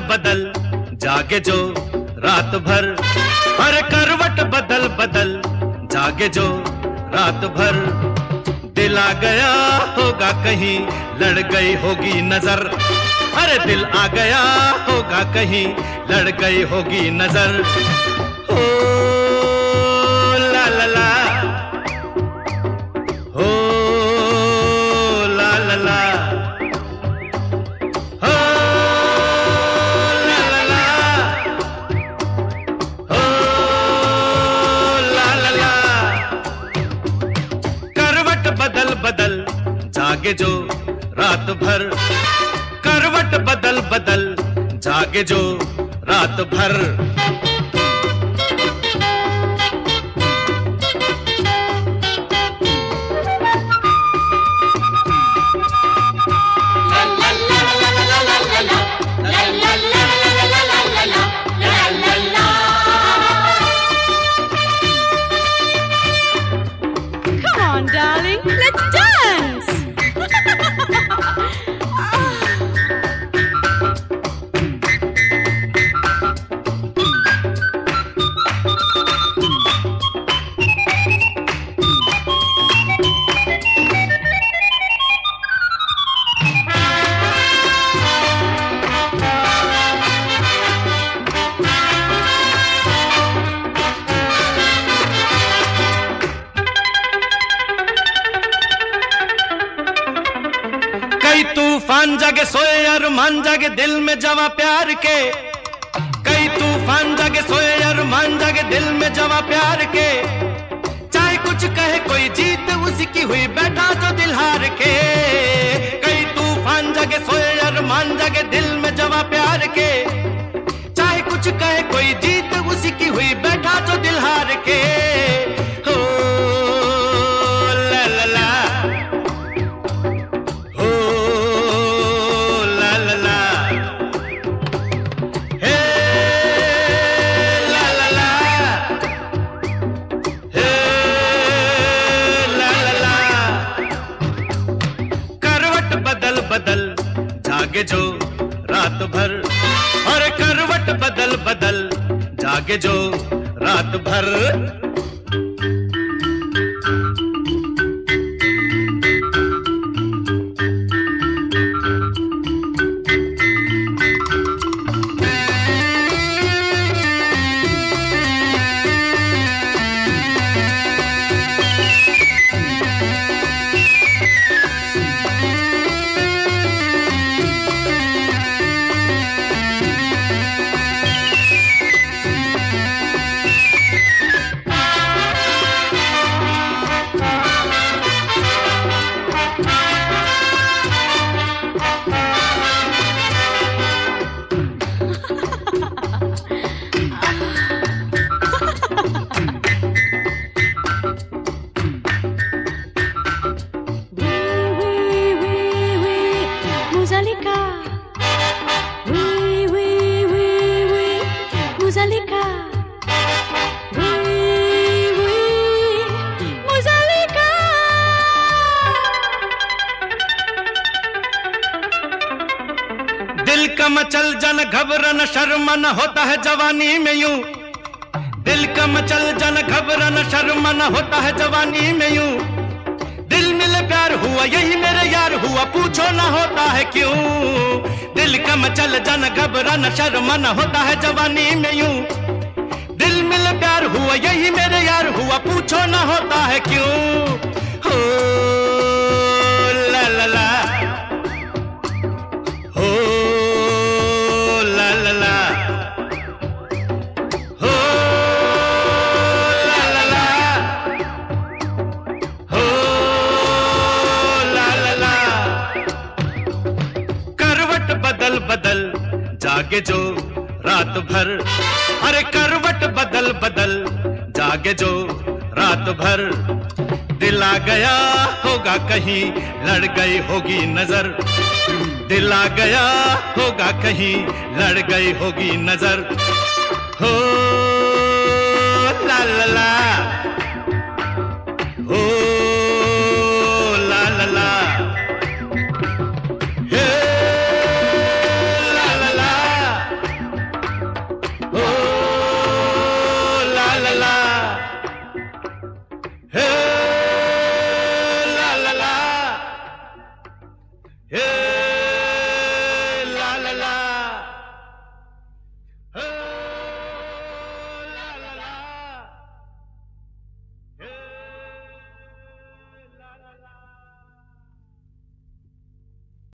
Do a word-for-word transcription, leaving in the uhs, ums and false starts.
बदल जागे जो रात भर, अरे करवट बदल बदल जागे जो रात भर। दिल आ गया होगा कहीं, लड़ गई होगी नजर, अरे दिल आ गया होगा कहीं, लड़ गई होगी नजर। ओ ला ला ला, ओ ला ला ला, ओ ला ला ला, ओ ला ला ला। करवट बदल बदल जागे जो रात भर, करवट बदल बदल जागे जो रात भर। Come on, darling, let's dance. कई तूफान जागे सोए अरमान जागे दिल में जवा प्यार के, कई तूफान जागे सोए अरमान जागे दिल में जवा प्यार के। चाहे कुछ कहे कोई जीत उसी की हुई बैठा जो दिल हार के। कई तूफान जागे सोए अरमान जागे दिल में जवा प्यार के। चाहे कुछ कहे कोई जीत उसी की हुई बैठा जो दिल हार के। हो ला ला ला, हो ला ला ला, हे ला ला ला, हे ला ला ला। करवट बदल बदल जागे जो रात भर, और करवट बदल बदल जागे जो रात भर। दिल का मचल जन घबरन शर्मन होता है जवानी में यूं, दिल का मचल जन घबरन शर्मन होता है जवानी में यूं। दिल मिले प्यार हुआ यही मेरे यार हुआ पूछो ना होता है क्यों। दिल का मचल जन घबरन शर्मन होता है जवानी में यूं। दिल मिले प्यार हुआ यही मेरे यार हुआ पूछो ना होता है क्यों। हो ला ला ला, हो ला ला ला, हो ला ला ला, हो ला ला ला। करवट बदल बदल जागे जो रात भर, अरे करवट बदल बदल जागे जो रात भर। दिल आ गया होगा कहीं, लड़ गई होगी नजर। दिल आ गया होगा कहीं, लड़ गई होगी नजर। हो ला ला ला, हो ला ला ला, हे ला ला ला, हे